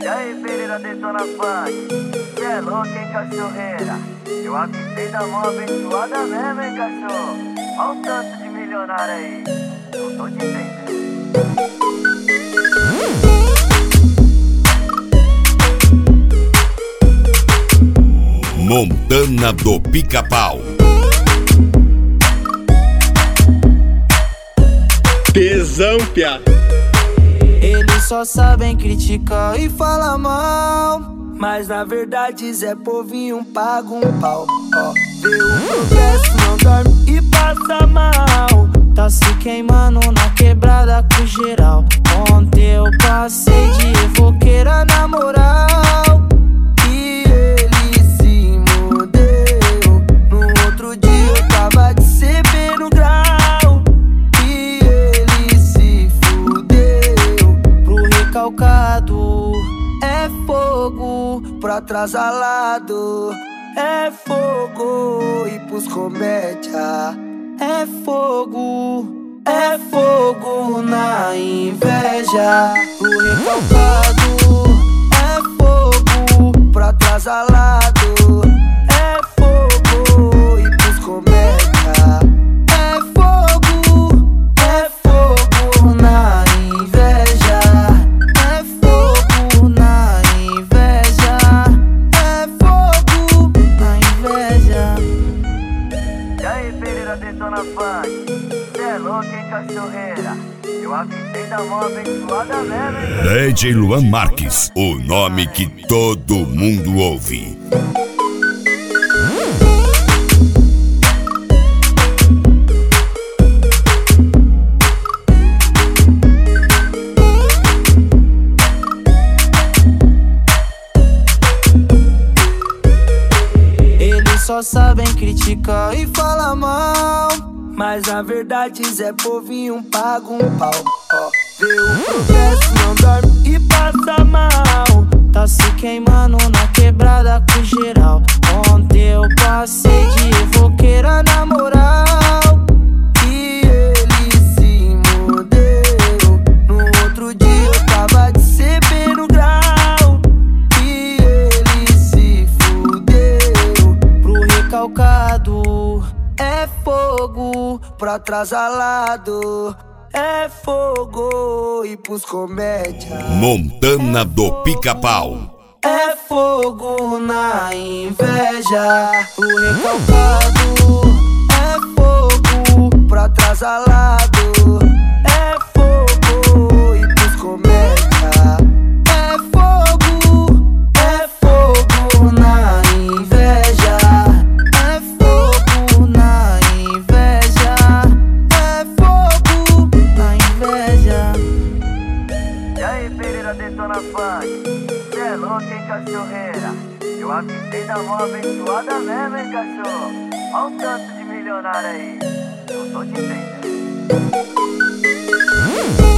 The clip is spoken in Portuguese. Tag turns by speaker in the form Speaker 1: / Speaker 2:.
Speaker 1: aí, Pereira detona funk. Cê é louco, hein, cachorreira? Eu avisei da mão abençoada mesmo, hein, cachorro? Olha o tanto de milionário aí. Não tô te entendendo.
Speaker 2: Montana do Pica-Pau.
Speaker 3: Tesão, piá.
Speaker 4: Eles só sabem criticar e falar mal, mas na verdade Zé Povinho paga um pau. Ó, vê o progresso, não dorme e passa mal. Tá se queimando na quebrada com geral. Ontem eu passei de evoqueira na moral. E ele se mudeu. No outro dia eu tava de CB no grau. E ele se fudeu. Pro recalcado é fogo, pro atrasalado é fogo. E pros comédia é fogo na inveja. Pro recalcado é fogo, pro atrasalado é fogo. E pros comédia é fogo na inveja. É fogo na inveja. É fogo na inveja.
Speaker 1: E aí, Pereira detona funk. Cê é louco, hein, cachorreira? Eu avisei da mão abençoada mesmo, hein?
Speaker 2: DJ Luan Marques, o nome que todo mundo ouve.
Speaker 4: Eles só sabem criticar e falar mal, mas na verdade Zé Povinho paga um pau. Ó, vê o progresso, não dorme e passa mal. Tá se queimando na quebrada com geral. Ontem eu passei de evoqueira na moral. E ele se mudeu. No outro dia eu tava de CB no grau. E ele se fudeu. Pro recalcado é fogo, pro atrasalado é fogo. E pros comédia
Speaker 2: Montana do Pica-Pau.
Speaker 4: é fogo na inveja. Pro recalcado é fogo, pro atrasalado é fogo. E pros comédia é fogo na inveja. É fogo na inveja. É fogo na inveja.
Speaker 1: E aí, Pereira detona funk. Cê é louco, hein, cachorreira? Eu avisei da mão abençoada mesmo, hein, cachorro? Olha o tanto de milionário aí. Não tô te entendendo.